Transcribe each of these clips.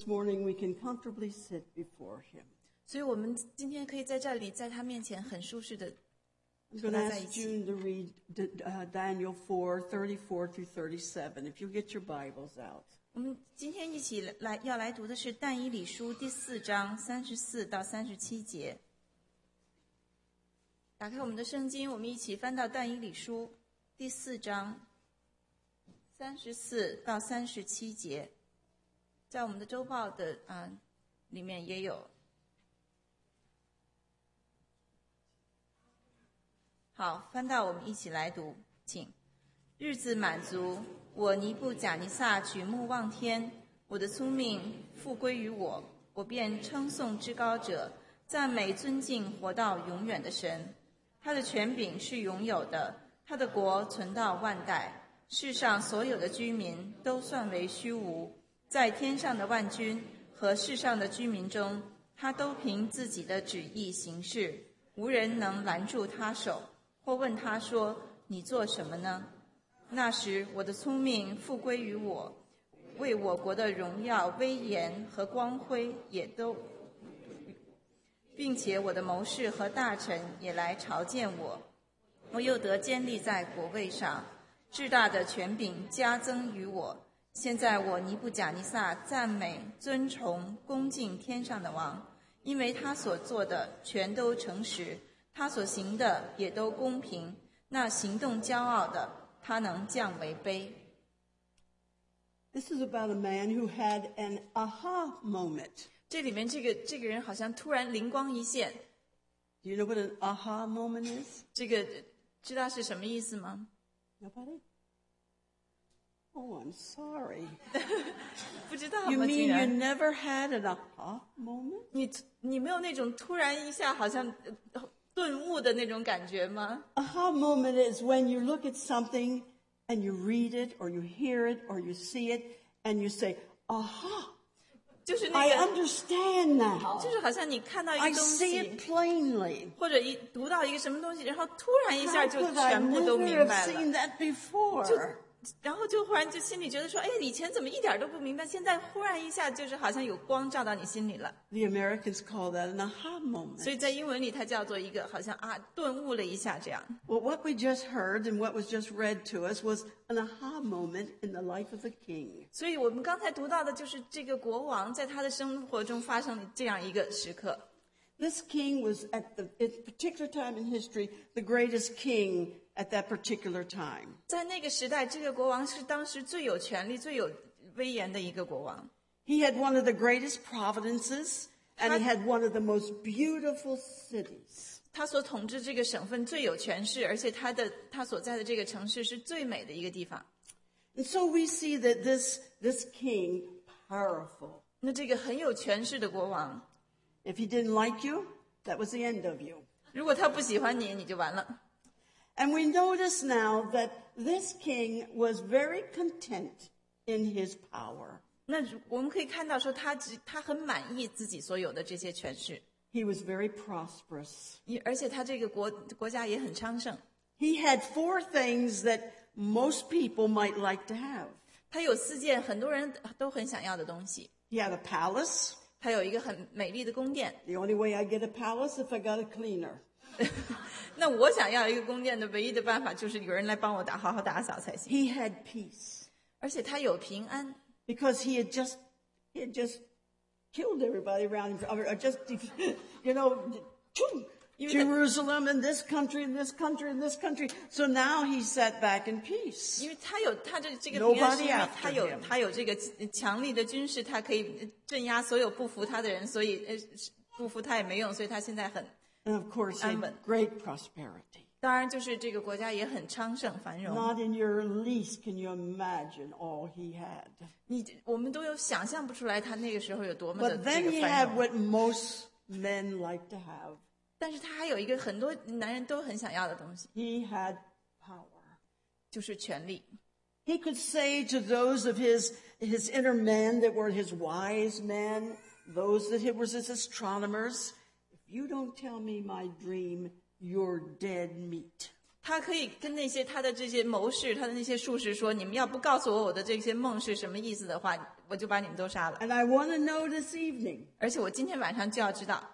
this morning we can comfortably sit before him. 所以我们今天可以在这里，在他面前很舒适的 I'm 和 going to 他在一 ask 起。 June to read Daniel 4:34 through 37. If you get your Bibles out. 我们今天一起要来读的是但以理书第4章34到37节。打开我们的圣经，我们一起翻到但以理书第4章34到37节，在我们的周报的里面也有。好，翻到我们一起来读，请。日子满足，我尼布甲尼撒举目望天，我的聪明复归于我，我便称颂至高者，赞美尊敬活到永远的神。他的权柄是永有的，他的国存到万代。世上所有的居民都算为虚无，在天上的万军和世上的居民中，他都凭自己的旨意行事，无人能拦住他手，或问他说：“你做什么呢？”那时，我的聪明复归于我，为我国的荣耀、威严和光辉也都，并且我的谋士和大臣也来朝见我，我又得坚立在国位上，至大的权柄加增于我。现在我尼布甲尼撒赞美、尊崇、恭敬天上的王，因为他所做的全都诚实，他所行的也都公平。那行动骄傲的，他能降为卑。 This is about a man who had an aha moment. 这里面这个人好像突然灵光一现， Do you know what an aha moment is? 这个知道是什么意思吗？ Nobody? Oh, I'm sorry. 不知道 You 吗？ mean 竟 you 然 never had an aha moment? 你没有那种突然一下好像顿悟的那种感觉吗？ Aha moment is when you look at something and you read it or you hear it or you see it and you say, aha, 就是 I 那个， understand now. 就是好像你看到一 I 个东 see 西， it plainly. 或者读到一个什么东西，然后突然一 How 下就 could I 全部都 never 明 have 白了。 seen that before? 然后就忽然就心里觉得说，哎，以前怎么一点都不明白，现在忽然一下就是好像有光照到你心里了。 The Americans call that an aha moment. 所以在英文里它叫做一个好像顿悟了一下这样。 Well, what we just heard and what was just read to us was an aha moment in the life of a king. 所以我们刚才读到的就是这个国王在他的生活中发生了这样一个时刻。 This king was at a particular time in history the greatest king at that particular time. 在那个时代，这个国王是当时最有权力、最有威严的一个国王。 He had one of the greatest providences, and he had one of the most beautiful cities. 他所统治这个省份最有权势，而且他所在的这个城市是最美的一个地方。 And so we see that this king, powerful. 那这个很有权势的国王， If he didn't like you, that was the end of you. 如果他不喜欢你，你就完了。 And we notice now that this king was very content in his power. 那我们可以看到说他很满意自己所有的这些权势， He was very prosperous. 而且他这个国家也很昌盛。 He had 4 things that most people might like to have. 他有4件很多人都很想要的东西。 He had a palace. 他有一个很美丽的宫殿。 The only way I get a palace if I got a cleaner. 那我想要一个宫殿的唯一的办法就是有人来帮我好好打扫才行。 He had peace 而且他有平安， because he had just killed everybody around him, or just, Jerusalem and this country and this country and this country. So now he sat back in peace. 因为他的这个平安，是 Nobody 因为 after him. 他有这个强力的军事，他可以镇压所有不服他的人，所以不服他也没用，所以他现在很 And of course, he had great prosperity. 当然就是这个国家也很昌盛繁荣。 Not in your least can you imagine all he had. 我们都想象不出来他那个时候有多么的 But 这 then 个 he 繁 had 荣。 what most men like to have. 但是他还有一个很多男人都很想要的东西， He had power. 就是权力。 He could say to those of his inner men that were his wise men, those that were his astronomers, if you don't tell me my dream, you're dead meat. 他可以跟那些他的这些谋士，他的那些术士说：“你们要不告诉我的这些梦是什么意思的话， 我就把你们都杀了。 And I want to know this evening, 而且我今天晚上就要知道，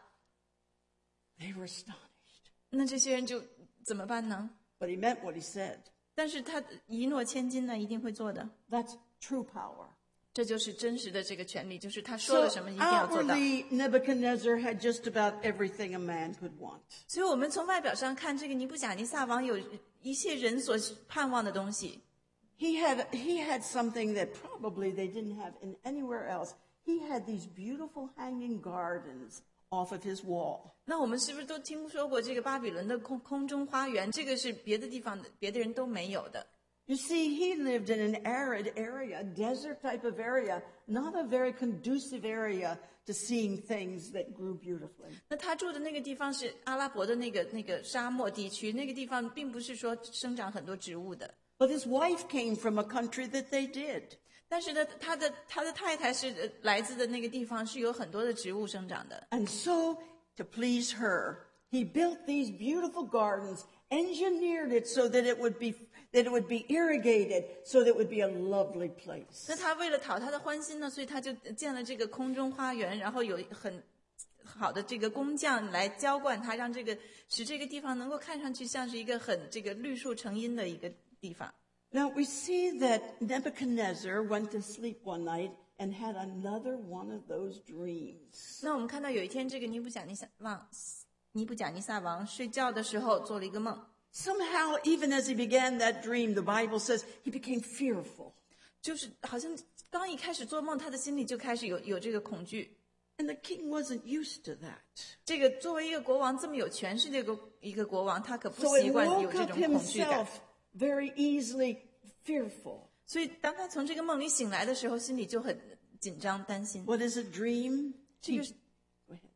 they were astonished. 那这些人就怎么办呢？ But he meant what he said. 但是他一诺千金呢，一定会做的。 That's true power. 这就是真实的这个权利，就是他说 So 了什么一定要做到。 outwardly, Nebuchadnezzar had just about everything a man could want. 所以我们从外表上看，这个尼布甲尼撒王有一切人所盼望的东西。 He had something that probably they didn't have in anywhere else. He had these beautiful hanging gardens off of his wall. 那我们是不是都听说过这个巴比伦的空中花园？这个是别的地方的别的人都没有的。 You see, he lived in an arid area, a desert type of area, not a very conducive area to seeing things that grew beautifully. 那他住的那个地方是阿拉伯的那个沙漠地区，那个地方并不是说生长很多植物的。 But his wife came from a country that they did. 但是呢，他的太太是来自的那个地方是有很多的植物生长的。 And so, to please her, he built these beautiful gardens, engineered it so that it would be irrigated, so that it would be a lovely place. 那他为了讨他的欢心呢，所以他就建了这个空中花园，然后有很好的这个工匠来浇灌它，让使这个地方能够看上去像是一个很这个绿树成荫的一个地方。 Now we see that Nebuchadnezzar went to sleep one night and had another one of those dreams. 那我们看到有一天，这个尼布甲尼撒王睡觉的时候做了一个梦， Somehow, even as he began that dream, the Bible says he became fearful. 就是好像刚一开始做梦，他的心里就开始有这个恐惧。 And the king wasn't used to that. 这个作为一个国王这么有权势的一个国王，他可不 So 习 it 惯有 woke 这 up 种恐惧感。 himself very easily fearful. 所以当他从这个梦里醒来的时候，心里就很紧张担心。 What is a dream? 这个 Go ahead.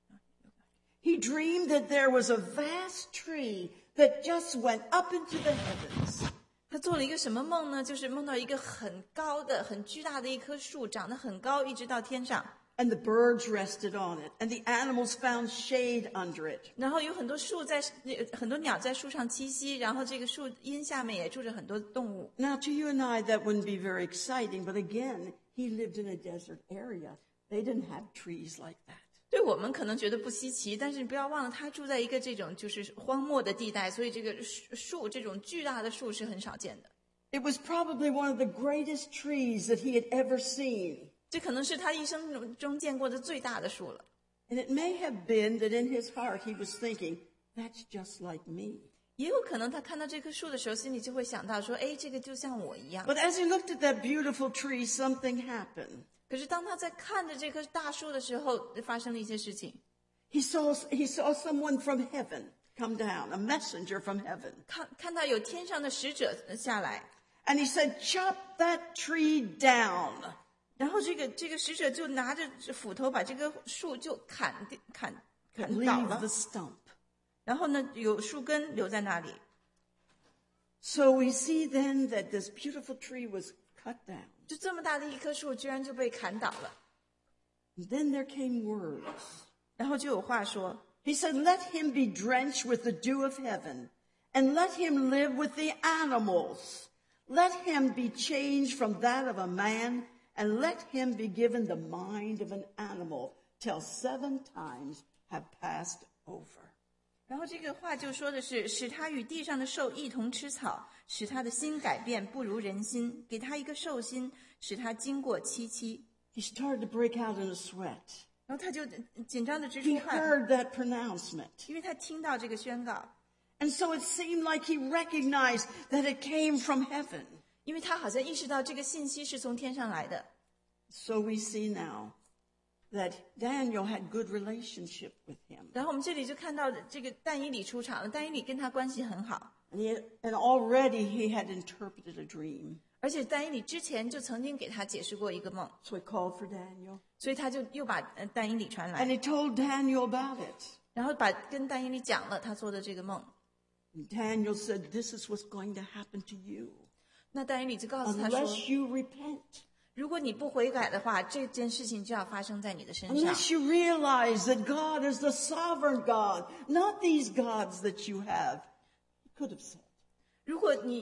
He dreamed that there was a vast tree that just went up into the heavens. 他做了一个什么梦呢？就是梦到一个很高的、很巨大的一棵树，长得很高，一直到天上。 And the birds rested on it, and the animals found shade under it. 然后有很多很多鸟在树上栖息，然后这个树荫下面也住着很多动物。 Now, to you and I, that wouldn't be very exciting, but again, he lived in a desert area. They didn't have trees like that. 对我们可能觉得不稀奇，但是你不要忘了，他住在一个这种就是荒漠的地带，所以这个树这种巨大的树是很少见的。 It was probably one of the greatest trees that he had ever seen. 这可能是他一生中见过的最大的树了。 And it may have been that in his heart he was thinking, that's just like me. 也有可能他看到这棵树的时候，心里就会想到说：“哎，这个就像我一样。” But as he looked at that beautiful tree, something happened. 可是当他在看着这棵大树的时候，发生了一些事情。 He saw someone from heaven come down, a messenger from heaven. 看到有天上的使者下来， And he said, chop that tree down. 然后这个使者就拿着斧头把这个树就砍倒 Leave 了 the，stump. 然后呢有树根留在那里。 So we see then that this beautiful tree was cut down. 就这么大的一棵树，居然就被砍倒了。 And then there came words. 然后就有话说， He said, let him be drenched with the dew of heaven, and let him live with the animals. Let him be changed from that of a man, and let him be given the mind of an animal till 7 times have passed over. 然后这个话就说的是，使他与地上的兽一同吃草，使他的心改变不如人心，给他一个兽心，使他经过戚戚。 He started to break out in a sweat. 然后他就紧张的直 He 出汗， heard that pronouncement. 因为他听到这个宣告， And so it seemed like he recognized that it came from heaven. 因为他好像意识到这个信息是从天上来的。 So we see now that Daniel had good relationship with him. 然后我们这里就看到这个但以理出场了，但以理跟他关系很好， And already he had interpreted a dream. 而且但以理之前就曾经给他解释过一个梦， So he called for Daniel. 所以他就又把但以理传 And 来， he told Daniel about it. 然后跟但以理讲了他做的这个梦。 And Daniel said, this is what's going to happen to you 那但以理就告诉他说， unless you repent. 如果你不悔改的话，这件事情就要发生在你的身上。 Unless you realize that God is the sovereign God, not these gods that you have. He could have said. 如果你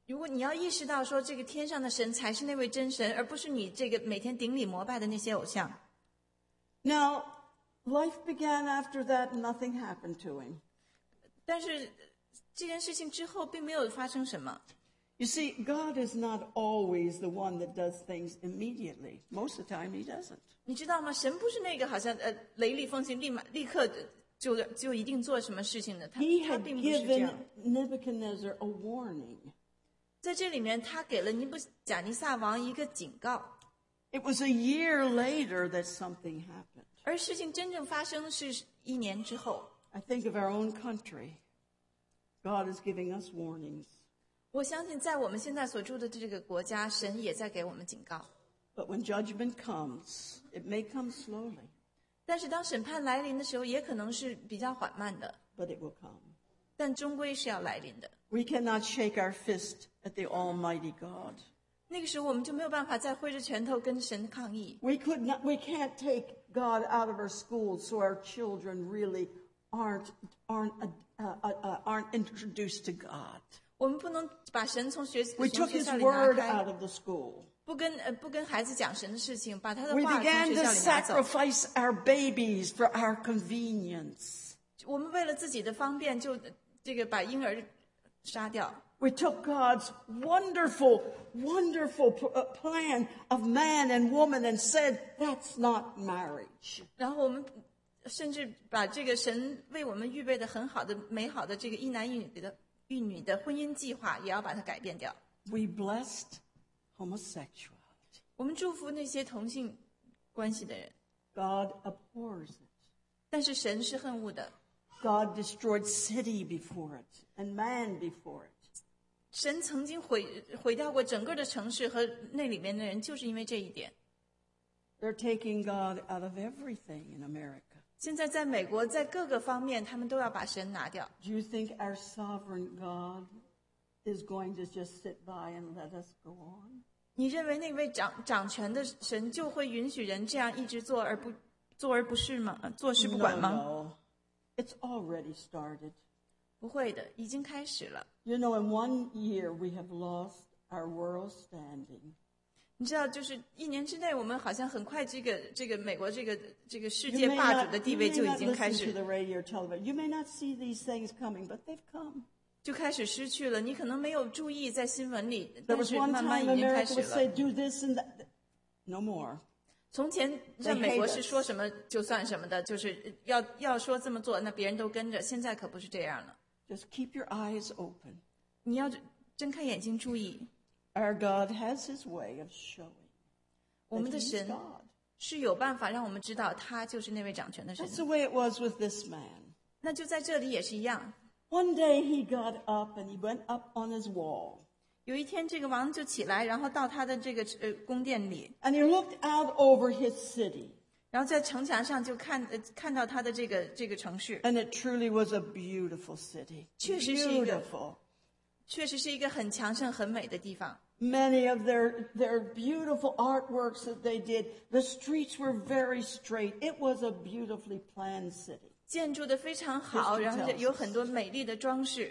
如果你要意识到说这个天上的神才是那位真神，而不是你这个每天顶礼膜拜的那些偶像。 Now, life began after that and nothing happened to him. 但是这件事情之后并没有发生什么。 You see, God is not always the one that does things immediately. Most of the time, he doesn't. 你知道吗？神不是那个好像雷厉风行，立刻就一定做什么事情的。他 He had 并不是这 given 样。 Nebuchadnezzar a warning. 在这里面，他给了尼布甲尼撒王一个警告， It was a year later that something happened. 而事情真正发生是1年之后。 I think of our own country. God is giving us warnings. 我相信在我们现在所住的这个国家，神也在给我们警告。 But when judgment comes, it may come slowly, 但是当审判来临的时候，也可能是比较缓慢的， but it will come. 但终归是要来临的。 We cannot shake our fist at the Almighty God. 那个时候我们就没有办法再挥着拳头跟神抗议。 We can't take God out of our schools so our children really aren't introduced to God. 我们不能把神从学 We took 学 his 校里拿 word 开， out of the school. 不跟孩子讲神的事情，把他的 We 话从 began 学 to 校里拿走。 sacrifice our babies for our convenience. 我们为了自己的方便，就这个把婴儿杀掉。 We took God's wonderful plan of man and woman and said, that's not marriage. 然后我们甚至把这个神为我们预备的很好的、美好的这个一男一女的婚姻计划，也要把它改变掉。 We blessed homosexuality. 我们祝福那些同性关系的人， God abhors it. 但是神是恨恶的。 God destroyed city before it and man before it. 神曾经毁掉过整个的城市和那里面的人，就是因为这一点。 They're taking God out of everything in America. 现在在美国，在各个方面，他们都要把神拿掉。 Do you think our sovereign God is going to just sit by and let us go on? 你认为那位掌权的神就会允许人这样一直做而不是吗？坐视不管吗？ No. It's already started. 不会的，已经开始了。 You know, in 1 year, we have lost our world standing. 你知道，就是1年之内，我们好像很快这个美国这个世 You 界 may 霸 not, 主的地 you 位 may 就已 not 经开 listen to 始 the radio or television. You may not see these things coming, but they've come. 就开始失去了。你可能没有注意在新闻里， There 但 was 是 one 慢慢 time 已经开 America 始 would say, 了。 do this and that. No more. 从前在 They 美国 hate 是 us. 说什么就算什么的，就是要说这么做，那别人都跟着。现在可不是这样了。 Just keep your eyes open. 你要睁开眼睛注意， Our God has his way of showing 我 that 们的 he's 神 God. 是有办法让我们知道他就是那位掌权的神 That's。the way it was with this man. 那就在这里也是一样。 One day he got up and he went up on his wall. 有一天，这个王就起来，然后到他的这个宫殿里， And he looked out over his city. 然后在城墙上就看到他的这个城市， And it truly was a beautiful city. 确实是一个 Beautiful. 确实是一个很强盛、很美的地方。 Many of their beautiful artworks that they did, the streets were very straight. It was a beautifully planned city. 建筑的非常好， History 然后 tells 有很多美丽的装饰。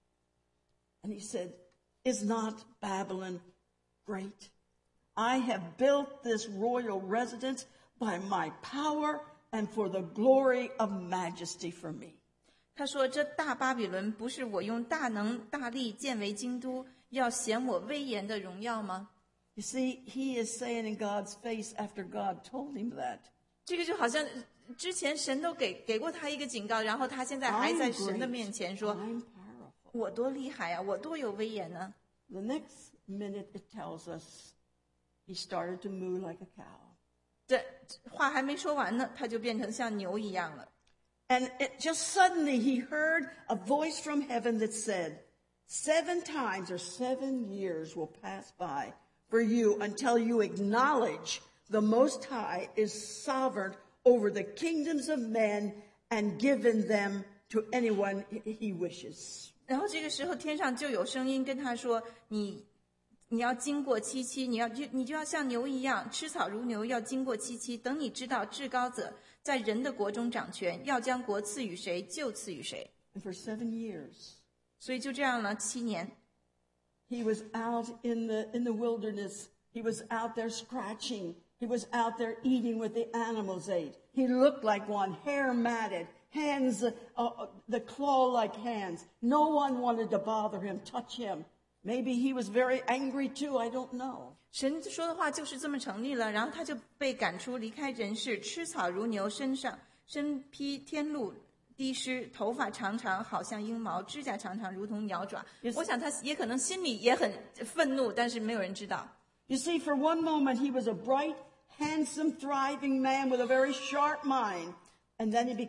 And he said, is not Babylon great? I have built this royal residence by my power and for the glory of majesty for me. 他说：“这大巴比伦不是我用大能大力建为京都，要显我威严的荣耀吗？” You see, he is saying in God's face after God told him that. 这个就好像之前神都给过他一个警告，然后他现在还 I'm 在神的 great. 面前说 I'm powerful.：“ 我多厉害呀、我多有威严呢。” The next minute it tells us he started to moo like a cow. 这话还没说完呢，他就变成像牛一样了。 And it just suddenly he heard a voice from heaven that said, 7 times or 7 years will pass by for you until you acknowledge the Most High is sovereign over the kingdoms of men and given them to anyone he wishes. 然后这个时候，天上就有声音跟他说：“你要经过七七，你就要像牛一样吃草如牛，要经过七七。等你知道至高者在人的国中掌权，要将国赐予谁就赐予谁。” And for 7 years, 所以就这样了7年。 he was out in the wilderness. He was out there scratching. He was out there eating what the animals ate. He looked like one, hair matted, hands, the claw-like hands. No one wanted to bother him, touch him. Maybe he was very angry too, I don't know. 神说的话就是这么成立了，然后他就被赶出，离开人世，吃草如牛，身披天露，滴湿，头发长长，好像鹰毛，指甲长长，如同鸟爪。我想他也可能心里也很愤怒，但是没有人知道。 You see, for one moment he was a bright, handsome, thriving man with a very sharp mind. And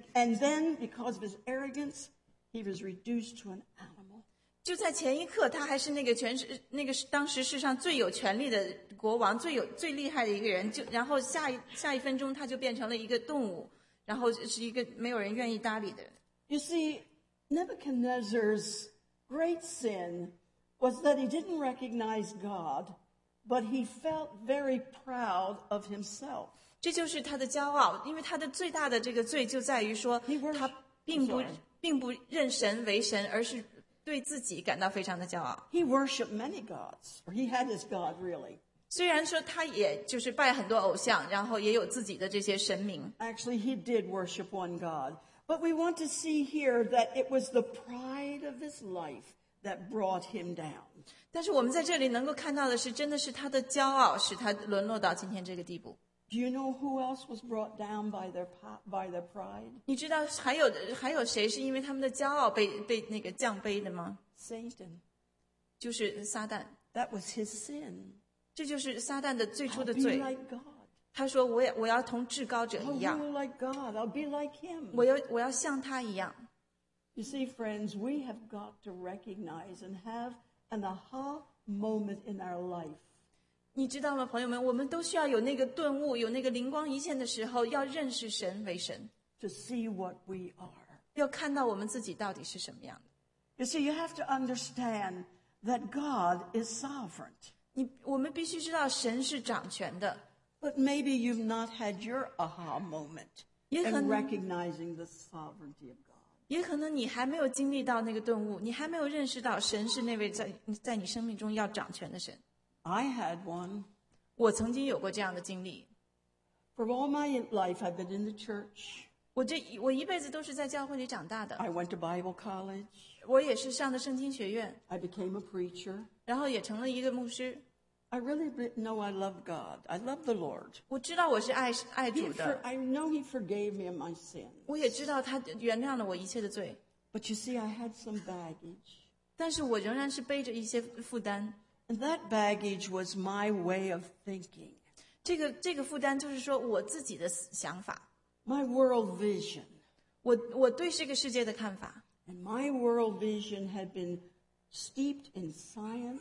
then because of his arrogance, he was reduced to an animal. 就在前一刻，他还是那个当时世上最有权力的国王，最厉害的一个人，然后下一分钟他就变成了一个动物，然后是一个没有人愿意搭理的人。 You see, Nebuchadnezzar's great sin was that he didn't recognize God, but he felt very proud of himself. 这就是他的骄傲，因为他的最大的这个罪就在于说，他并不认神为神，而是对自己感到非常的骄傲。 He worshipped many gods, or he had his God really. 虽然说他也就是拜很多偶像，然后也有自己的这些神明。 Actually, he did worship one God. But we want to see here that it was the pride of his life that brought him down. 但是我们在这里能够看到的是，真的是他的骄傲使他沦落到今天这个地步。 Do you know who else was brought down by their pride? 你知道还有谁是因为他们的骄傲被那个降卑的吗？ Satan. 就是撒旦。 That was his sin. 这就是撒旦的最初的 I'll 罪。 be like God. 他说我要同至高者 I'll 一样， rule like God. I'll be like him. 我要像他一样。 You see, friends, we have got to recognize and have an aha moment in our life. 你知道吗，朋友们，我们都需要有那个顿悟，有那个灵光一现的时候，要认识神为神， To see what we are. 要看到我们自己到底是什么样的。 You see, you have to understand that God is sovereign. 我们必须知道神是掌权的。 But maybe you've not had your aha moment in 也可能 recognizing the sovereignty of God. 也可能你还没有经历到那个顿悟，你还没有认识到神是那位在你生命中要掌权的神。 I had one. 我曾经有过这样的经历。 For all my life, I've been in the church. 我一辈子都是在教会里长大的， I went to Bible college. 我也是上的圣经学院， I became a preacher. 然后也成了一个牧师。 I really know I love God. I love the Lord. 我知道我是爱主的， I know He forgave me of my sin. 我也知道他原谅了我一切的罪， But you see, I had some baggage. 但是我仍然是背着一些负担。 And that baggage was my way of thinking, 这个负担就是说我自己的想法， my world vision. 我对这个世界的看法。 And my world vision had been steeped in science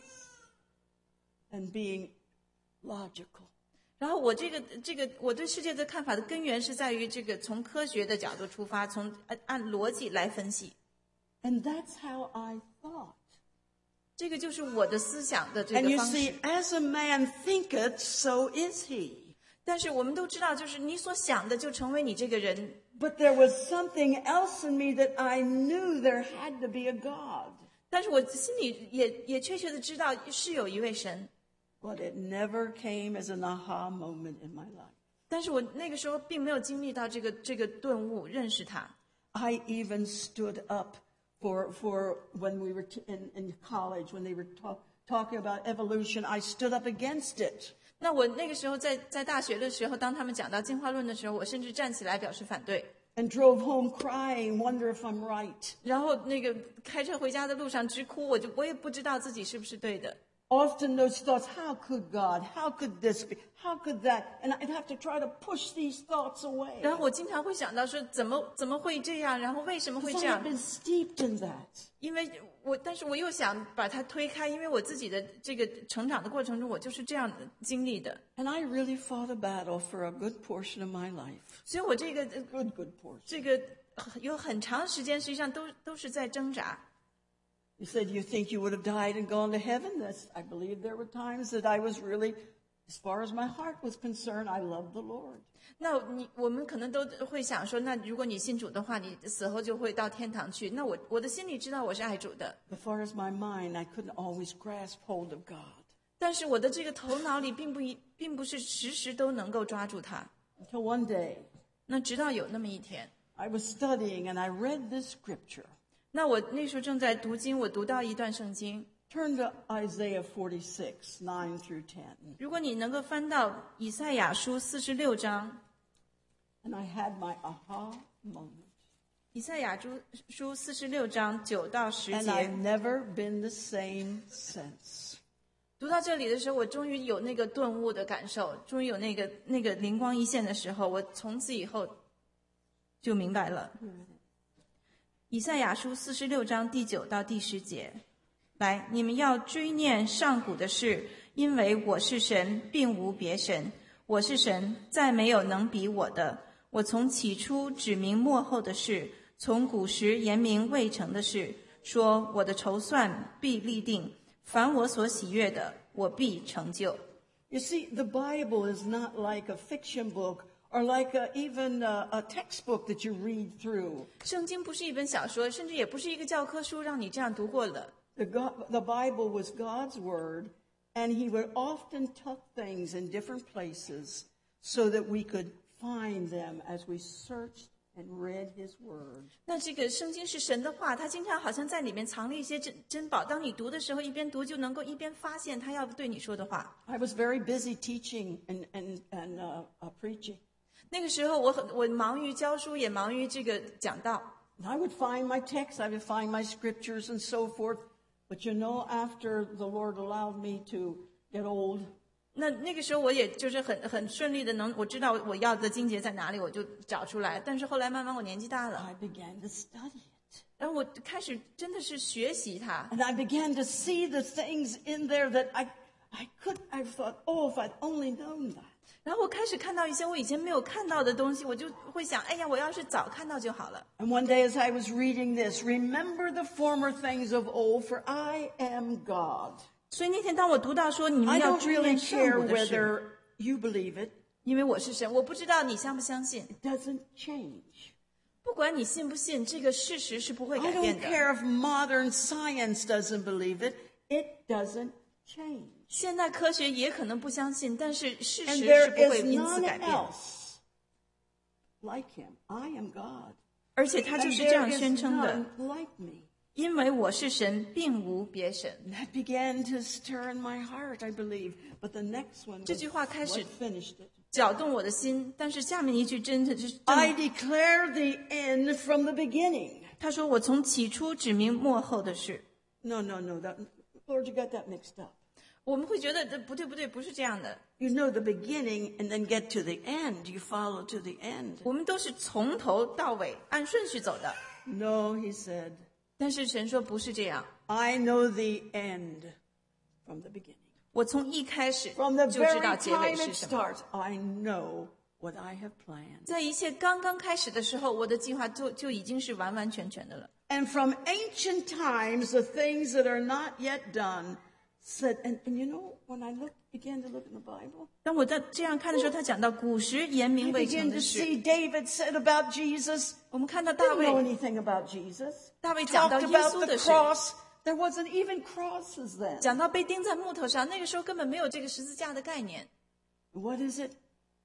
and being logical. 然后我我对世界的看法的根源是在于这个从科学的角度出发，从按逻辑来分析。 And that's how I thought. 这个就是我的思想的这 And 个 you 方 see, 式。 as a man thinketh, so is he. 但是我们都知道，就是你所想的就成为你这个人。 But there was something else in me that I knew there had to be a God. 但是我心里也确切的知道是有一位神， But it never came as an aha moment in my life. 但是我那个时候并没有经历到这个顿悟，认识他。 I even stood up for when we were in college, when they were talking about evolution, I stood up against it. 那我那个时候在大学的时候，当他们讲到进化论的时候，我甚至站起来表示反对。 And drove home crying, wonder if I'm right. 然后那个开车回家的路上直哭，我也不知道自己是不是对的。 Often those thoughts, how could God? How could this be? How could that? And I'd have to try to push these thoughts away. 然后我经常会想到说，怎么会这样？然后为什么会 Because 这 I 样 had？been steeped in that. 因为但是我又想把它推开，因为我自己的这个成长的过程中，我就是这样的经历的。 And I really fought a battle for a good portion of my life. 所以我这个 Good portion. 这个有很长时间，实际上都是在挣扎。 You said you think you would have died and gone to heaven. I believe there were times that I was really As far as my heart was concerned, I loved the Lord. 那我们可能都会想说，那如果你信主的话，你死后就会到天堂去。那我的心里知道我是爱主的， As far as my mind, I couldn't always grasp hold of God. 但是我的这个头脑里并不是时时都能够抓住它。 Until one day, 那直到有那么一天， I was studying and I read this scripture. 那我那时候正在读经，我读到一段圣经。 Turn to Isaiah 46, 9 through 10. 如果你能够翻到以赛亚书46章， And I had my aha moment. 以赛亚书46章9到10 And 节 I've， never been the same since. 读到这里的时候，我终于有那个顿悟的感受，终于有那个灵光一现的时候，我从此以后就明白了。以赛亚书46章第9到第10节，来，你们要追念上古的事，因为我是神，并无别神。我是神，再没有能比我的。我从起初指明末后的事，从古时言明未成的事，说我的筹算必立定，凡我所喜悦的，我必成就。 You see, the Bible is not like a fiction book or like even a textbook that you read through. 圣经不是一本小说，甚至也不是一个教科书，让你这样读过了。 The Bible was God's word, and he would often tuck things in different places so that we could find them as we searched and read his word. 那这个圣经是神的话，它经常好像在里面藏了一些珍宝。当你读的时候，一边读就能够一边发现他要对你说的话。 I was very busy teaching and preaching. 那个时候我忙于教书，也忙于这个讲道。 And I would find my texts, I would find my scriptures and so forth. But you know, after the Lord allowed me to get old, 那个时候我也就是很顺利的我知道我要的经节在哪里，我就找出来。但是后来慢慢我年纪大了， I began to study it. 然后我开始真的是学习它。 And I began to see the things in there that I thought, oh, if I'd only known that. 然后我开始看到一些我以前没有看到的东西，我就会想，哎呀，我要是早看到就好了。 And one day as I was reading this, remember the former things of old, for I am God. 所以那天当我读到说你 I 们要 don't 追 really 念上 care 古的事， whether you believe it. 因为我是神，我不知道你相不相信。 It doesn't change. 不管你信不信，这个事实是不会 I 改变 don't 的。 care if modern science doesn't believe it. It doesn't change. 现代科学也可能不相信，但是事 And 实 there 是不会 is 因此 none 改变。 else like him. I am God. 而且他就 And 是这 there 样 is 宣称的， none like me. 因为我是神，并无别神。 And that began to stir in my heart, I believe. But the next one 这 was 句话开始 what finished it. 搅动我的心，但是下面一句真的就是 I declare the end from the beginning. 他说我从起初指明末后的事。 No. Lord, you got that mixed up. 我们会觉得这不对，不是这样的。 You know the beginning and then get to the end. You follow to the end. 我们都是从头到尾按顺序走的， No, he said, 但是神说不是这样。 I know the end from the beginning. 我从一开始 From the 就知 very 道结尾 time 是 it 什么。 starts, I know what I have planned. 在一切刚刚开始的时候，我的计划就已经是完完全全的了。 And from ancient times, the things that are not yet done said, and you know, when I began to look in the Bible, 当我在这样看的时候，他讲到古时言 I 明未成 began 的 to 事。 see David said about Jesus. 我们看到大 Didn't know 卫， anything about Jesus. 大卫讲到 Talked 耶 about 稣 the 的事， cross. There wasn't even crosses then. 讲到被钉在木头上，那个时候根本没有这个十字架的概念。 What is it?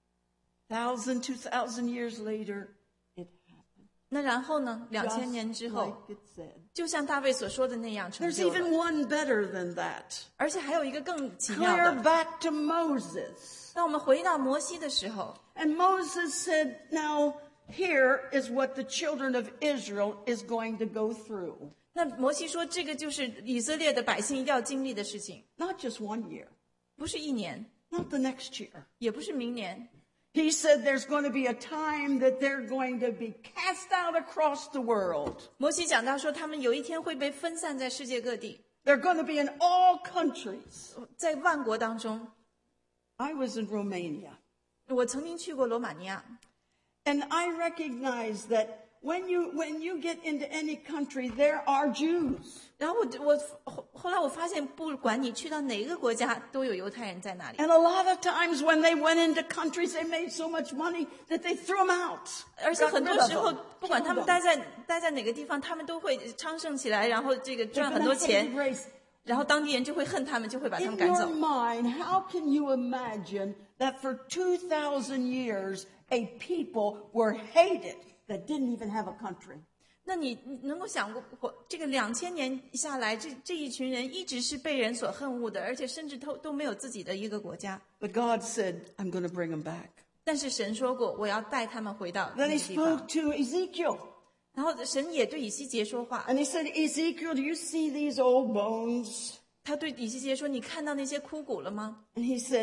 2,000 years later, it happened. 那然后呢？2000年 Just 之后， like it said. 就像大卫所说的那样成 There's 就 even 了。 one better than that. 而且还有一个更奇妙 Clear 的。 back to Moses. 当我们回到摩西的时候， And Moses said, now here is what the children of Israel is going to go through. 那摩西说，这个就是以色列的百姓一定要经历的事情， Not just 1 year, 不是1年， not the next year. 也不是明年。 He said there's going to be a time that they're going to be cast out across the world. 摩西讲到说，他们有一天会被分散在世界各地， They're going to be in all countries. 在万国当中。 I was in Romania, 我曾经去过罗马尼亚， and I recognized that when you get into any country, there are Jews. 然后后来我发现，不管你去到哪个国家，都有犹太人在那里。 And a lot of times when they went into countries, they made so much money that they threw them out. 而且 Got 很 rid 多 of 时候 them, 不管他们 killed them. 待在哪个地方，他们都会昌盛起来，然后这个 They've 赚 been 很 a 多 hated 钱， race. 然后当地人就会恨他们，就会把他们 In 赶 your 走。 mind, how can you imagine that for 2,000 years, a people were hated that didn't even have a country? 那你能够想过，这个2000年下来，这一群人一直是被人所恨恶的，而且甚至都没有自己的一个国家。 But God said, I'm going to bring them back. 但是神说过，我要带他们回到 Then 那 he 个地方。 spoke to Ezekiel. 然后神也对以西结说话， And he said, Ezekiel, do you see these old bones? 他对以西结说：“你看到那些枯骨了吗 And he said,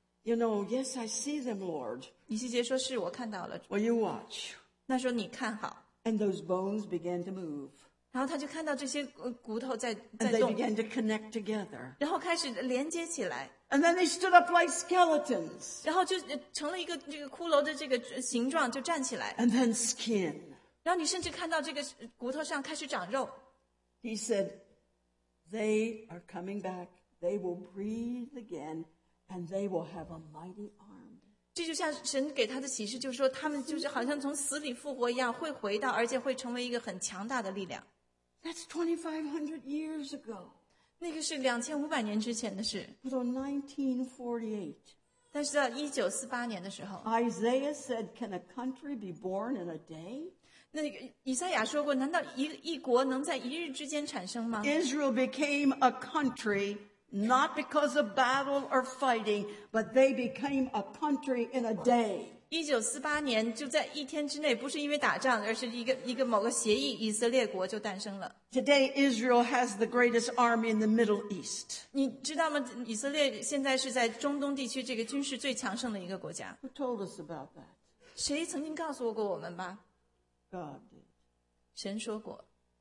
yes, I see them, Lord. 以西结说：“是我看到了。 Well, you watch. ” 那说你看好， And those bones began to move. 然后他就看到这些骨头在 And they 动， began to connect together. 然后开始连接起来， And then they stood up like skeletons. 然后就成了一个这个骷髅的这个形状，就站起来。 And then skin. 然后你甚至看到这个骨头上开始长肉。 He said, they are coming back. They will breathe again. And they will have a mighty arm. 这就像神给他的启示，就是说他们就是好像从死里复活一样，会回到，而且会成为一个很强大的力量。 That's 2,500 years ago. 那个是2500年之前的事， But on 1948, 但是在1948年的时候， Isaiah said, can a country be born in a day? 那个以赛亚说过，难道一国能在一日之间产生吗？ Israel became a country not because of battle or fighting, but they became a country in a day. 1948年就在一天之内，不是因为打仗，而是一个某个协议，以色列国就诞生了。 Today, Israel has the greatest army in the Middle East. 你知道吗？以色列现在是在中东地区这个军事最强盛的一个国家。 Who told us about that? 谁曾经告诉过我们吧？ God did. 神说过。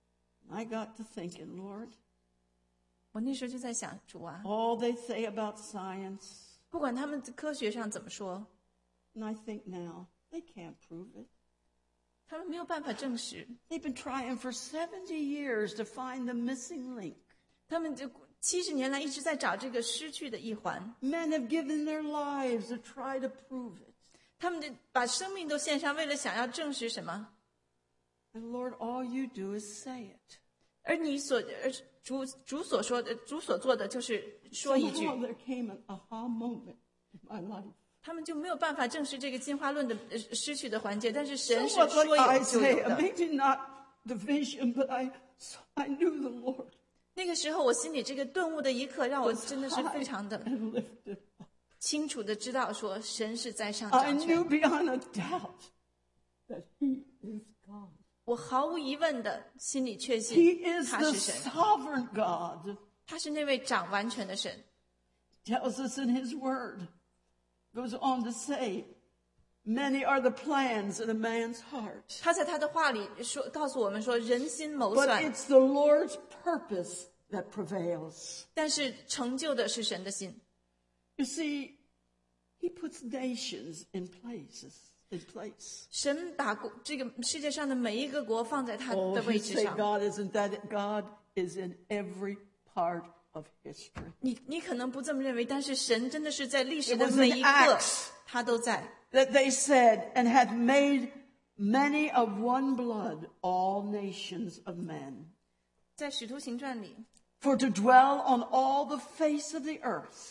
I got to thinking, Lord, 我那时候就在想，主啊， all they say about science, 不管他们科学上怎么说， and I think now, they can't prove it. 他们没有办法证实。 They've been trying for 70 years to find the missing link. 他们就70年来一直在找这个失去的一环。 Men have given their lives to try to prove it. 他们把生命都献上，为了想要证实什么？ And Lord, all you do is say it. 而主所说的，主所做的就是说一句， Somehow there came an aha moment in my life. 他们就没有办法证实这个进化论的失去的环节。但是神是 Somewhat 说 like 有就有 Isaiah, 的。 maybe not the vision, but I knew the Lord 那个时候，我心里这个顿悟的一刻，让我真的是非常的 and lifted. 清楚的知道，说神是在上 I 掌 knew 权。 beyond a doubt that He is God. 我毫无疑问的心里确 He 信 is 他 the 是神， sovereign God. 他是那位掌完全的神。 Tells us in His Word. Goes on to say, many are the plans in a man's heart, 他在他的话里说，告诉我们说，人心谋 but 算， it's the Lord's purpose that prevails. 但是成就的是神的心。 You see, He puts nations in place. 神把这个世界上的每一个国放在他 Oh, 的 if 位 you 置 say 上。 God isn't that it? God is in every part of history. 你可能不这么认为，但是神真的是在历史 It 的 was 每 in 一刻 Acts 他都在。 that they said, and hath made many of one blood all nations of men, 在使徒行传里， for to dwell on all the face of the earth.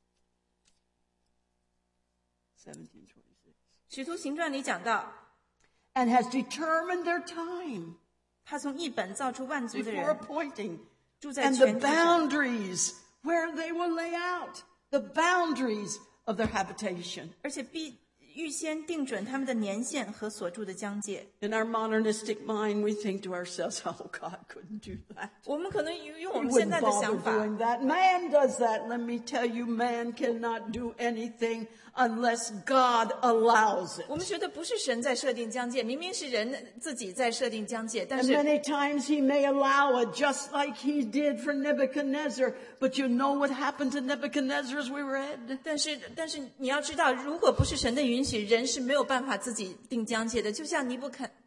1726. 使徒行传里讲到， And has determined their time 他从一本造出万族的 before 人， appointing, 住在 and the 全地上， boundaries where they will lay out the boundaries of their habitation. 而且必预先定准他们的年限和所住的疆界。 In our modernistic mind, we think to ourselves, oh, God couldn't do that. 我们可能用我 He 们现 wouldn't 在的 bother 想法， doing that. Man does that. Let me tell you, man cannot do anything unless God allows it. 我们觉得不是神在设定疆界，明明是人自己在设定疆界，但 And 是 many times he may allow it, just like he did for Nebuchadnezzar. But you know what happened to Nebuchadnezzar as we read? 但是你要知道，如果不是神的允许，人是没有办法自己定疆界的。就像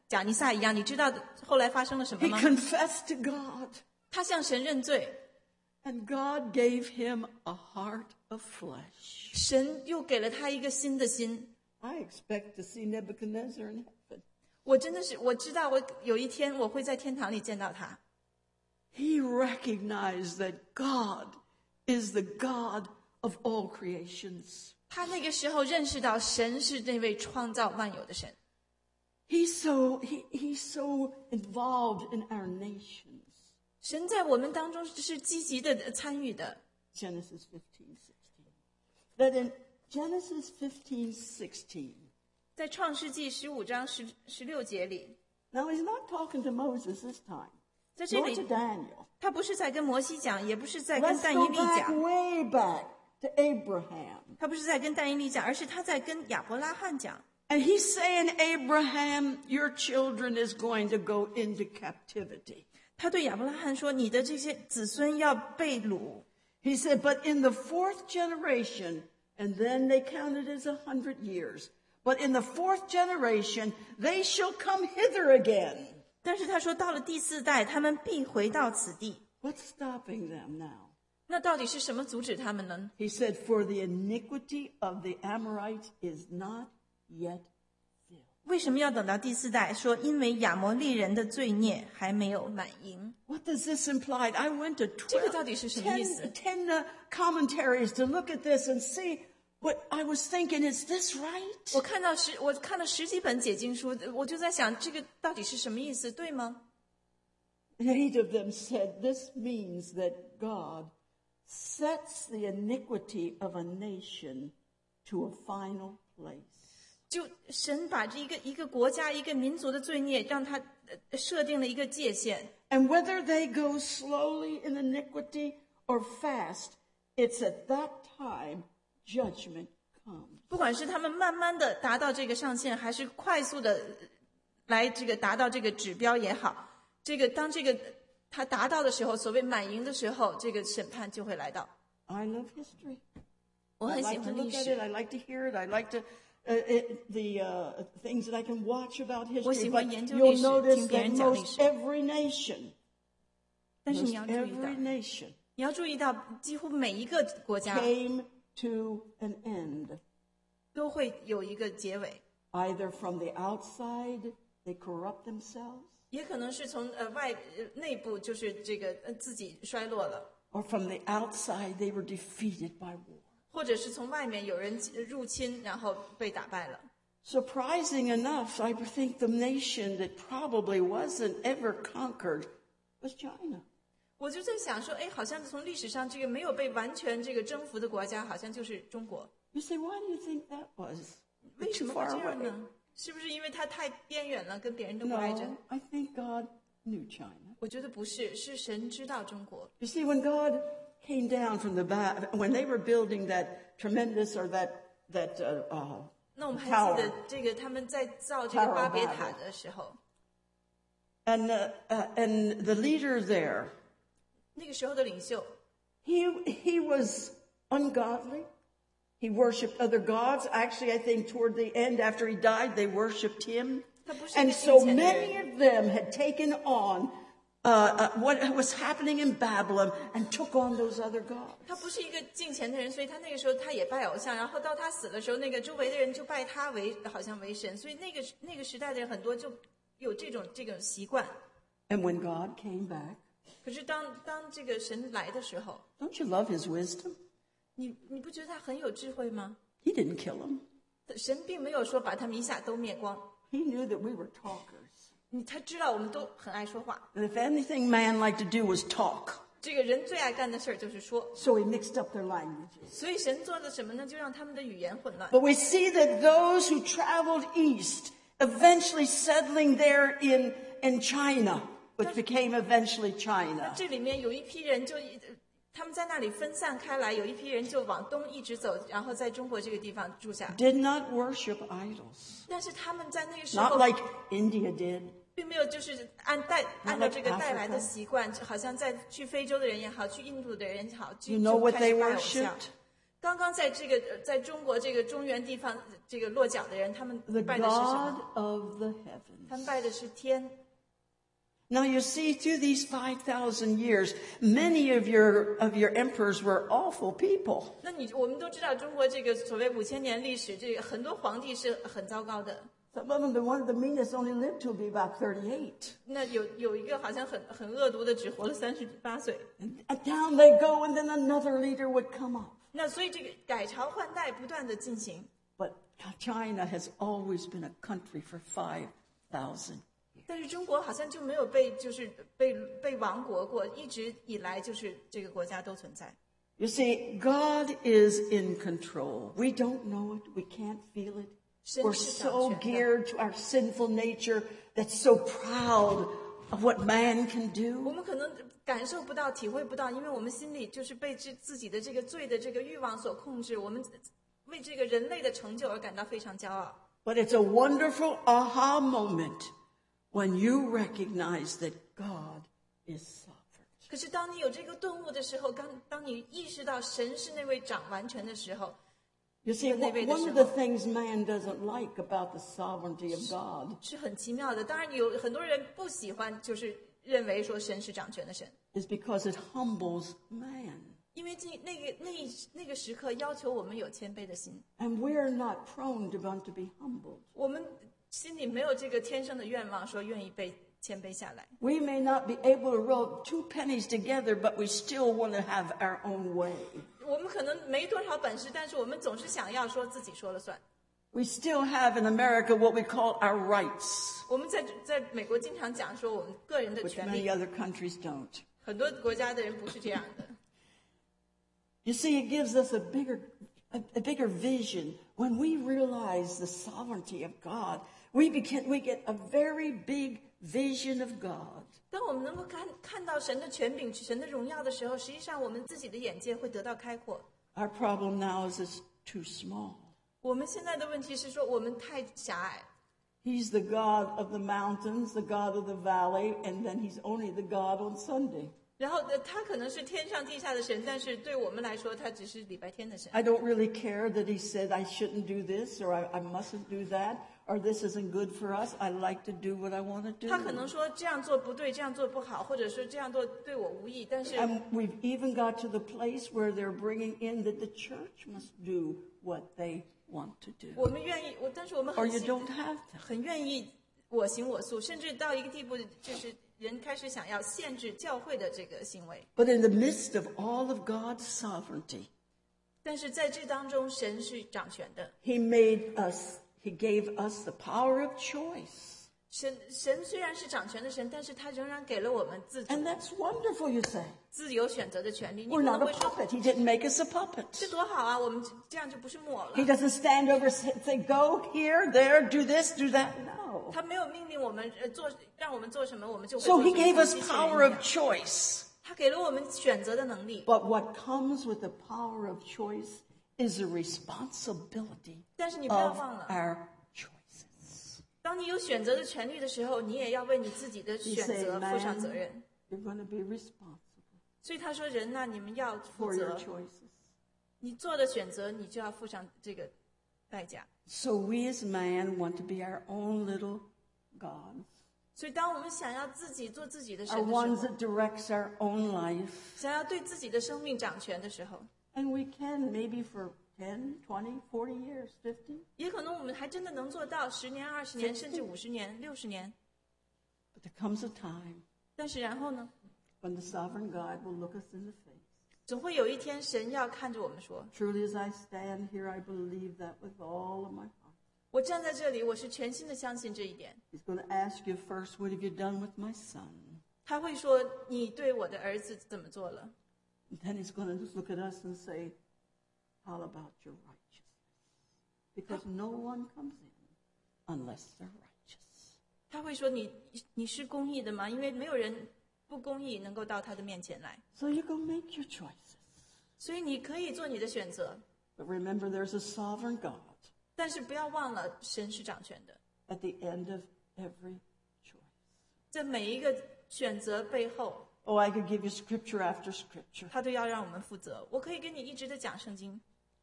贾尼撒一样，你知道后来发生了什么 He 吗？ confessed to God, 他向神认罪， and God gave him a heart of flesh. 神又给了他一个新的心。 I expect to see Nebuchadnezzar in heaven. 我真的是，我知道我有一天我会在天堂里见到他。 He recognized that God is the God of all creations. 他那个时候认识到神是那位创造万有的神。 He's so involved in our nations. 神在我们当中是积极的参与的。 Genesis 15:16. That in Genesis 15:16. 在创世纪15章16节里， Now he's not talking to Moses this time. 在这 Nor to 里 Daniel. 他不是在跟摩西讲，也不是在跟 Let's 但以 go 利 back 讲， way back to Abraham. 他不是在跟但以利讲，而是他在跟亚伯拉罕讲。 And he's saying, Abraham, your children is going to go into captivity. 他对亚伯拉罕说：“你的这些子孙要被掳。” He said, but in the 4th generation, and then they counted as 100 years, but in the 4th generation, they shall come hither again. 但是他说，到了第4代，他们必回到此地。 What's stopping them now? 那到底是什么阻止他们呢？ He said, for the iniquity of the Amorites is not yet filled. 为什么要等到第4代？说因为亚摩利人的罪孽还没有满盈。 What does this imply? I went to 这个到底是什么意思？ 10 commentaries to look at this and see what I was thinking. Is this right? 我看了10几本解经书，我就在想，这个到底是什么意思，对吗？ 8 of them said this means that God sets the iniquity of a nation to a final place. 就神把这一个国家、一个民族的罪孽，让他设定了一个界限。 And whether they go slowly in iniquity or fast, it's at that time judgment comes. 不管是他们慢慢的达到这个上限，还是快速的来这个达到这个指标也好，当这个他达到的时候，所谓满盈的时候，这个审判就会来到。 I love history. 我 I 很喜 like to 欢 look 历 at 史 it. I like to hear it. I like to the things that I can watch about 我 history. 喜 But 欢研究 you'll 历史， notice 听别 that 人讲历 most 史。 every nation, 但是 most 你要注意到， every nation 你要注意到，几乎每一个国家 came to an end. 都会有一个结尾， Either from the outside, they corrupt themselves, 也可能是从内部就是这个自己衰落了， or from the outside, they were defeated by war. 或者是从外面有人入侵，然后被打败了。 Surprising enough, I think the nation that probably wasn't ever conquered was China. 我就在想说，好像从历史上这个没有被完全这个征服的国家，好像就是中国。 You say, why do you think that was? 为什 Too 么会 far 这样 away. 呢？是不是因为它太边缘了，跟别人都不挨着？ No, I think God knew China. 我觉得不是，是神知道中国。 You see, when God came down from when they were building that tremendous or that 那我们还记得这个他们在造这个巴别塔的时候， and the leader there, 那个时候的领袖， he was ungodly. He worshipped other gods. Actually, I think toward the end, after he died, they worshipped him. 他不是一 And 个 so 敬虔的 many 人。 of them had taken on what was happening in Babylon and took on those other gods. 他不是一个敬虔的人，所以他那个时候他也拜偶像，然后到他死的时候，那个周围的人就拜他好像为神，所以那个时代的人很多就有这种习惯。 And when God came back, 可是当这个神来的时候， don't you love his wisdom? 你不觉得他很有智慧吗？ He didn't kill them. 神并没有说把他们一下都灭光， He knew that we were talkers. 他知道我们都很爱说话， And if anything man liked to do was talk. 这个人最爱干的事儿就是说， So he mixed up their languages. 所以神做了什么呢？就让他们的语言混乱。 But we see that those who traveled east, eventually settling there in China, which became eventually China. 这里面有一批人他们在那里分散开来，有一批人就往东一直走，然后在中国这个地方住下。 Did not worship idols. 但是他们在那个时 Not 候 like India did. 并没有就是按照这个带来的习惯，好像去非洲的人也好，去印度的人也好， You know what 开始 they 拜偶像 worshipped? 刚刚在中国这个中原地方这个落脚的人，他们 The 拜的是什 God 么？ of the 他们 heavens. 拜的是天。 Now you see, through these 5,000 years, many of your emperors were awful people. 那我们都知道，中国这个所谓5000年历史，这个很多皇帝是很糟糕的。 Some of them, the one of the meanest, only lived to be about 38. 那有一个好像很恶毒的，只活了38岁。 And down they go, and then another leader would come up. 那所以这个改朝换代不断的进行。 But China has always been a country for 5,000. 但是中国好像就没有被亡国过，一直以来就是这个国家都存在。 You see, God is in control. We don't know it. We can't feel it. We're so geared to our sinful nature that's so proud of what man can 我 do. 们可能感受不到、体会不到，因为我们心里就是被自己的这个罪的这个欲望所控制，我们为这个人类的成就而感到非常骄傲。 But it's a wonderful aha moment when you recognize that God is sovereign. 可是当你有这个顿悟的时候，当你意识到神是那位掌完全的时候， You see, one of the things man doesn't like about the sovereignty of God 是很奇妙的。当然有很多人不喜欢，就是认为说神是掌权的神， is because it humbles man. 因为那个时刻要求我们有谦卑的心， And we're not prone to want to be humbled. 我们心里没有这个天生的愿望，说愿意被谦卑下来。 We may not be able to roll 2 pennies together, but we still want to have our own way. 我们可能没多少本事，但是我们总是想要说自己说了算。 We still have in America what we call our rights, 我们在美国经常讲说我们个人的 which 权 many 利， other countries don't. 很多国家的人不是这样的。 You see, it gives us a bigger vision. When we realize the sovereignty of God, we get a very big vision of God. 当我们能够看到神的权柄、神的荣耀的时候，实际上我们自己的眼界会得到开阔。 Our problem now is it's too small. 我们现在的问题是说我们太狭隘。 He's the God of the mountains, the God of the valley, and then he's only the God on Sunday. 然后他可能是天上地下的神，但是对我们来说，他只是礼拜天的神。 I don't really care that he said I shouldn't do this or I mustn't do that or this isn't good for us. I like to do what I want to do. 他可能说这样做不对，这样做不好，或者说这样做对我无益，但是 And we've even got to the place where they're bringing in that the church must do what they want to do. 我们愿意，但是我们 Or you don't have to. 很愿意我行我素，甚至到一个地步，就是人开始想要限制教会的这个行为。 But in the midst of all of God's sovereignty, 但是在这当中，神是掌权的。 he gave us the power of choice. 神虽然是掌权的神，但是他仍然给了我们自主 And that's wonderful, you say. 自由选择的权利。你 We're 可能 not a 会说， puppet. He didn't make us a puppet. 这多好啊！我们这样就不是木偶 He 了。 doesn't stand over and say, go here, there, do this, do that. No. 他没有命令我们让我们做什么，我们就会 So 做 he 什么。 gave us 像机器人 power 一 of 样 choice. 他给了我们选择的能力。 But what comes with the power of choice is a responsibility 但是你不要 of 忘了， our choices. 当你有选择的权利的时候，你也要为你自己的 You 选 say, 择负上责任。 man, you're going to be responsible 所以他说：“人呐、你们要负 for your 责， choices. 你做的选择，你就要付上这个代价。 So we as man want to be our own little gods, 所以，当我们想要自己做自己的 our 神的 ones 时候， that directs our own life. 想要对自己的生命掌权的时候， And we can maybe for 10, 20, 40 years, 50. 也可能我们还真的能做到10年、20年，甚至50年、60年。 But there comes a time 但是然后呢， when the sovereign God will look us in the face. 总会有一天，神要看着我们说 Truly as I stand here, I believe that with all of my heart.：“ 我站在这里，我是全心的相信这一点。 He's going to ask you first, what have you done with my son?” ” 他会说：“你对我的儿子怎么做了 And then he's going to just look at us and say, how about your righteousness? Because no one comes in unless they're righteous.？” 他会说：“你是公义的吗？因为没有人不公义能够到他的面前来。 So you go make your choices. 所以你可以做你的选择， But remember, there's a sovereign God 但是不要忘了神是掌权的， at the end of every choice. 在每一个选择背后， Oh, I could give you scripture after scripture. 他都要让我们负责。我可以跟你一直的讲圣经，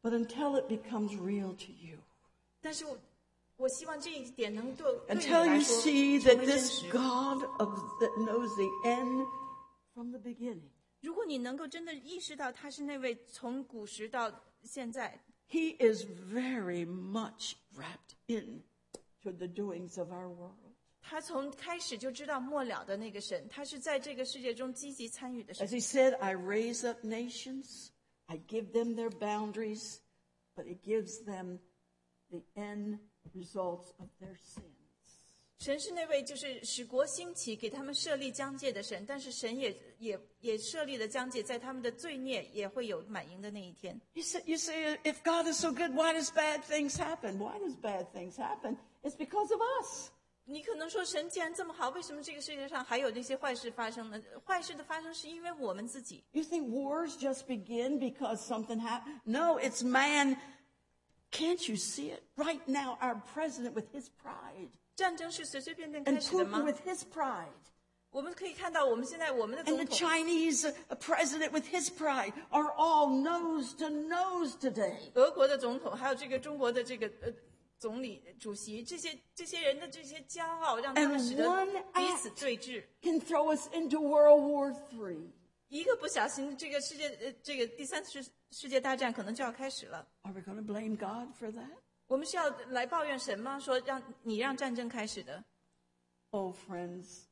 But until it becomes real to you, 但是我希望这一点能对你 until 来 you 说 see 成 that 为真 this 实。 God that knows the end from the beginning, 如果你能够真的意识到他是那位从古时到现在， He is very much wrapped into the doings of our world. 他从开始就知道末了的那个神，他是在这个世界中积极参与的神 As。he said, I raise up nations, I give them their boundaries, but it gives them the end results of their sins. 神是那位就是使国兴起，给他们设立疆界的神，但是神也设立了疆界，在他们的罪孽也会有满盈的那一天。 You say, if God is so good, why does bad things happen? Why does bad things happen? It's because of us. 你可能说，神既然这么好，为什么这个世界上还有那些坏事发生呢？坏事的发生是因为我们自己。 You think wars just begin because something happened? No, it's man. Can't you see it? Right now, our president with his pride. 战争是随随便便开 And 始的 Putin 吗？ with his pride. 我们可以看到，我们现在我们的 And 总 the 统， Chinese president with his pride are all nose to nose today. 俄国的总统，还有这个中国的这个总理、主席，这些人的这些骄傲，让他们使 And 得 one 彼此 act 对峙。 can throw us into World War III. 一个不小心，这个这个第三次世界大战可能就要开始了。 Are we going to blame God for that? 我们是要来抱怨神吗？说让战争开始的？ Oh, friends,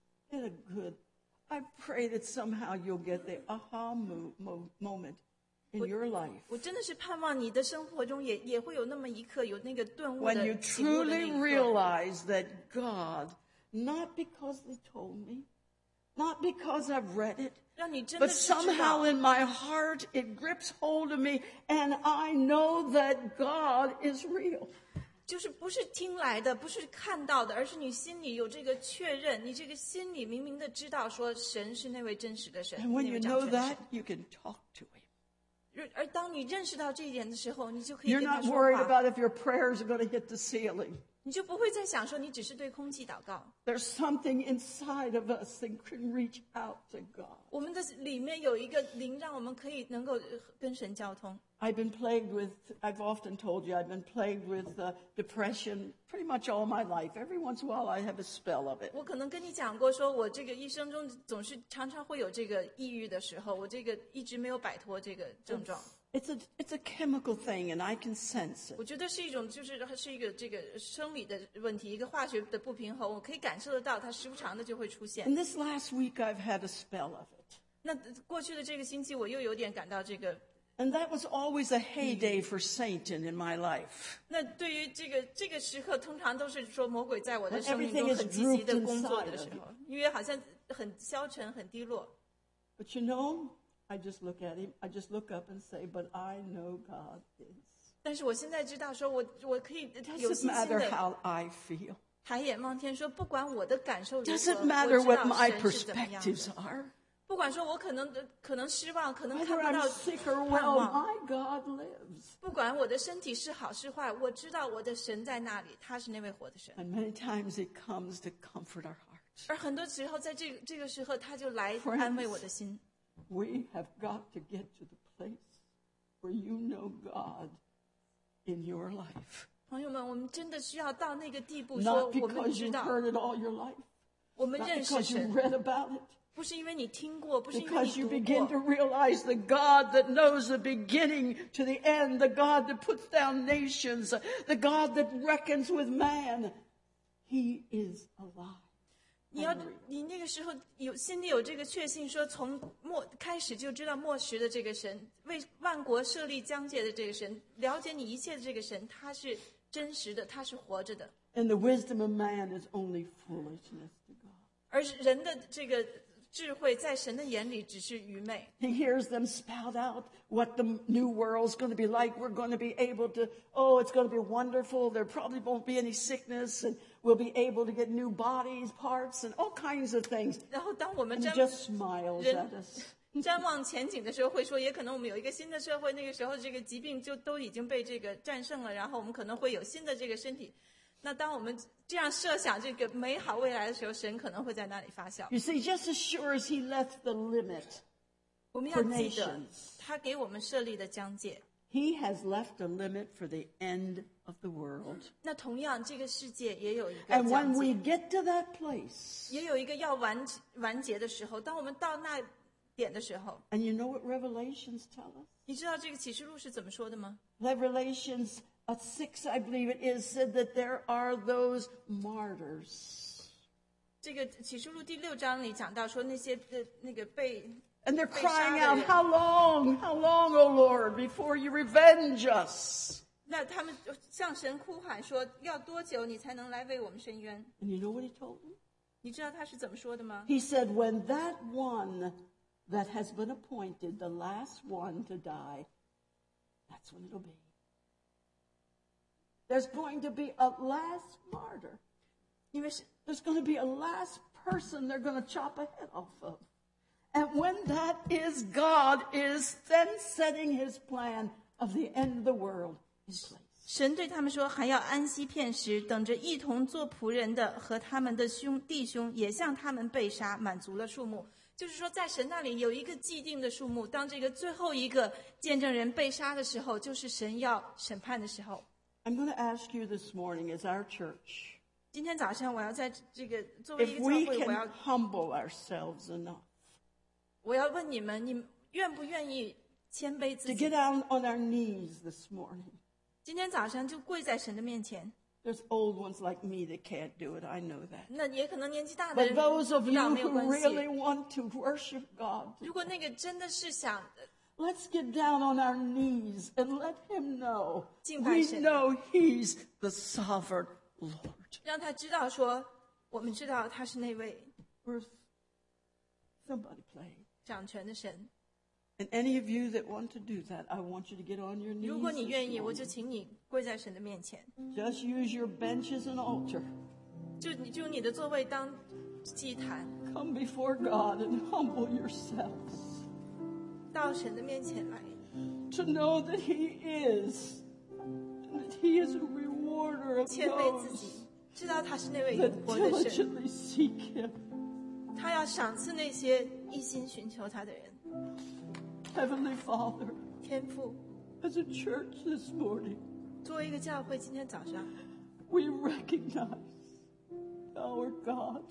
I pray that somehow you'll get the aha moment in your life 我真的是盼望你的生活中也会有那么一刻，有那个顿悟 when you 的醒悟的那 truly 一刻。 realize that God, not because they told me, not because I've read it, 让你真的 but 是知 somehow 道， in my heart it grips hold of me and I know that God is real. 就是不是听来的，不是看到的，而是你心里有这个确认，你这个心里明明的知道，说神是那位真实的神， And when 那 you 位掌 know 权的 that, 神。 you can talk to him. 而当你认识到这一点的时候，你就可以 You're 跟他 not 说 worried 话， about if your prayers are going to hit the ceiling. 你就不会再想说你只是对空气祷告。 There's something inside of us that can reach out to God. 我们的里面有一个灵，让我们可以能够跟神交通。 I've often told you, I've been plagued with depression pretty much all my life. Every once in a while I have a spell of it. 我可能跟你讲过，说我这个一生中总是常常会有这个抑郁的时候，我这个一直没有摆脱这个症状。 It's a chemical thing and I can sense it. 我觉得是一种，是一个这个生理的问题，一个化学的不平衡，我可以感受得到，它时不常的就会出现。 And this last week I've had a spell of it. 那过去的这个星期，我又有点感到这个。 And that was always a heyday for Satan in my life. 那对于这个时刻，通常都是说魔鬼在我的 When 生命 everything 中 is 很积极的 drooped 工作的 inside 时 of you. 候，因为好像很消沉、很低落。 But you know, I just look at him, I just look up and say, but I know God is. 但是我现在知道，说我可以有 Doesn't 信心 matter 的 how I feel. 抬眼望天，说不管我的感受如何， Doesn't 我 matter 知 what 道 my 神是怎么样 perspectives 的。 are. 不管说我可能失望，可能 Whether 看不 I'm 到 sick or 盼 well, 望， my God lives. 不管我的身体是好是坏，我知道我的神在那里，他是那位活的神。 And many times it comes to comfort our hearts. 而很多时候，在这个时候，他就来 Friends 安慰我的心。 We have got to get to the place where you know God in your life. 朋友们，我们真的需要到那个地步，说 Not 我们 because 知 you've 道， heard it all your life. 我们 Not 认识 because you've 神， read about it. 不是因为你听过，不是因为 Because 你 you 读 begin to 过， realize the God that knows the beginning to the end, the God that puts down nations, the God that reckons with man. He is alive. 你那个时候心里有这个确信，说从开始就知道末时的这个神，为万国设立疆界的这个神，了解你一切的这个神，他是真实的，他是活着的。 And the wisdom of man is only foolishness to God. 而人的这个智慧，在神的眼里只是愚昧。 He hears them spout out what the new world's going to be like. We're going to be able to, it's going to be wonderful. There probably won't be any sickness, and we'll be able to get new bodies, parts, and all kinds of things. 然后当我们 And he 瞻 just smiles 人 at us. 瞻望前景的时候，会说，也可能我们有一个新的社会，那个时候这个疾病就都已经被这个战胜了，然后我们可能会有新的这个身体。那当我们这样设想这个美好未来的时候，神可能会在那里发笑。 You see, just as sure as he left the limit 我们要 for 记得 nations, 他给我们设立的疆界， He has left a limit for the end of the world. 那同样，这个世界也有一个 And 讲 when we 解， get to that place, 也有一个要完结的时候。当我们到那点的时候， and you know what Revelations tell us? 你知道这个启示录是怎么说的吗？ Revelations 6, I believe it is, said that there are those martyrs. 这个启示录第6章里讲到说，那些那个被 And they're 被杀 crying 的 out, 人， how long, O Lord, before you revenge us? 那他们就向神呼喊说，要多久你才能来为我们伸冤？ And you know what he told them? 你知道他是怎么说的吗？ He said, when that one that has been appointed, the last one to die, that's when it'll be. There's going to be a last martyr. 因为是 There's going to be a last person they're going to chop a head off of. And when that is, God is then setting his plan of the end of the world in place. 神对他们说，还要安息片时，等着一同做仆人的和他们的弟兄也向他们被杀，满足了数目。就是说，在神那里有一个既定的数目，当这个最后一个见证人被杀的时候，就是神要审判的时候。 I'm going to ask you this morning as our church, 今天早上我要在这个作为一 if 个 we 教会， can humble ourselves enough 我要问你们，你们愿不愿意谦卑 to 自己？ get down on our knees this morning. 今天早上就跪在神的面前。 There's old ones like me that can't do it. I know that. 那也可能年纪大的 But 人 those of 不 you 要没有 who 关 really 系。 want to worship God, 如果那个真的是想 let's get down on our knees and let him know 敬拜 we 神。 know he's the sovereign Lord. 让他知道说，我们知道他是那位 Where's somebody play? 掌权的神。 And any of you that want to do that, I want you to get on your knees. 如果你 this 愿意，我 morning. 就请你跪在神的面前， Just use your bench as an altar. 就你的座位当祭坛， Come before God and humble yourselves 到神的面前来， to know that he is, and that he is a rewarder of 谦卑自 those 己，知道他是那位 that 永活的神， diligently seek him. 他要赏赐那些一心寻求他的人。 Heavenly Father, 天父， as a church this morning, 作为一个教会，今天早上， we recognize our God.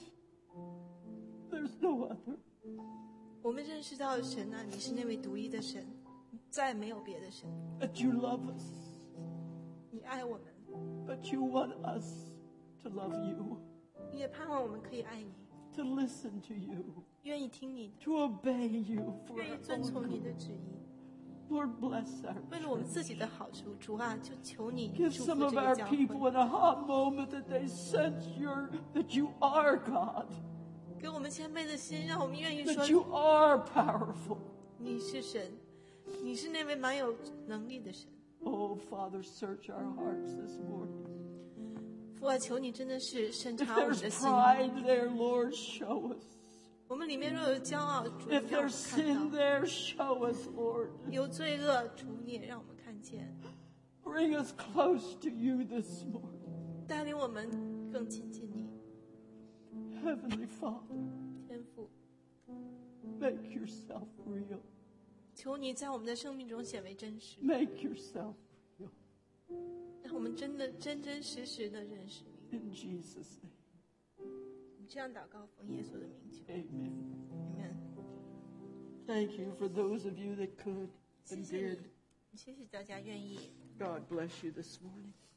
There's no other. 我们认识到神啊，你是那位独一的神，再没有别的神。 That you love us, 你爱我们， but you want us to love you, 你也盼望我们可以爱你， to listen to you, 愿意听你的， to obey you for 愿意 our 遵从 own 你 good. 的旨意。 Lord, bless our 为了我们 church. 自己的好处，主啊，就求你 Give 祝福 some of 这 our 个教会， people in a hot moment that they sense that you are God, 给我们谦卑的心，让我们愿意说 that you are powerful. 你是神，你是那位蛮有能力的神。 Oh, Father, search our hearts this morning. 父啊，求你真的是审 If 查我们 there's 的心。 pride there, Lord, show us. 我们里面若有骄傲，主 If 让我 there's 们看 sin 到； there, show us, Lord. 有罪恶，主你也让我们看见， Bring us close to you this morning. 带领我们更亲近你， Heavenly Father, 天父。 make yourself real. 求你在我们的生命中显为真实， Make yourself real. 让我们真的真真实实的认识你。 In Jesus' name, 你这样祷告，奉耶稣的名求， amen. 你们 Thank you for those of you that could 谢 and 谢 did. 你，谢谢大家愿意。 God bless you this morning.